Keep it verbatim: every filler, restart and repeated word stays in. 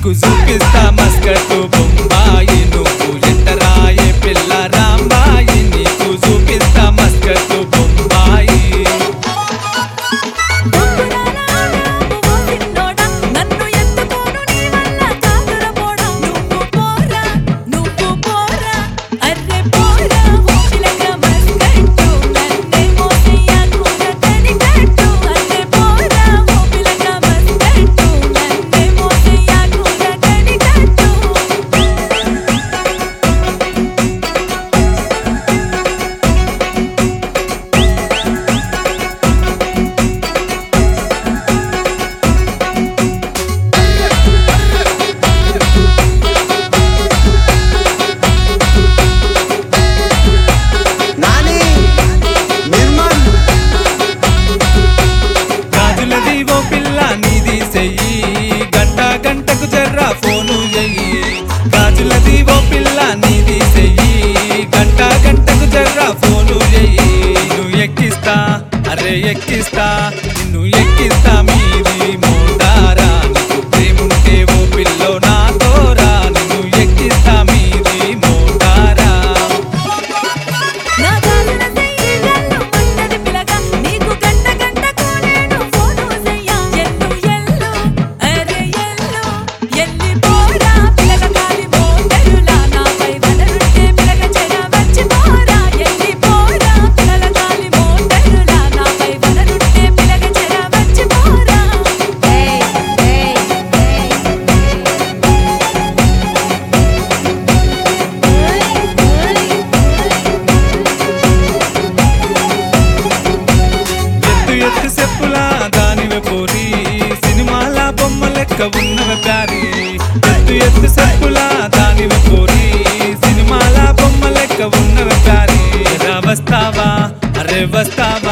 నీకు చూపిస్తా మస్కట్టు బొంబాయి నువ్వు ఎంటరాయే పిల్ల రాంబాయి నీకు చూపిస్తా మస్కట్టు బొంబాయి గంట గంటకు జర్రా ఫోను చెయ్యి గాజులది ఓ పిల్ల నీది చెయ్యి గంట గంటకు జర్రా ఫోను చెయ్యి నిన్ను ఎక్కిస్తా అరే ఎక్కిస్తా నిన్ను ఎక్కిస్తా మీది మోటారా నీకు ప్రేముంటే ఓ పిల్లో నాతోరా నిన్ను ఎక్కిస్తా మీది మోటారా ఎత్తు చెప్పులా దానివే పోరి సినిమాల బొమ్మ లెక్క ఉన్నవే ప్యారి ఎత్తు ఎత్తు చెప్పులా దానివే పోరి సినిమాల బొమ్మ లెక్క ఉన్నవే ప్యారి రా వస్తావా అరే వస్తావా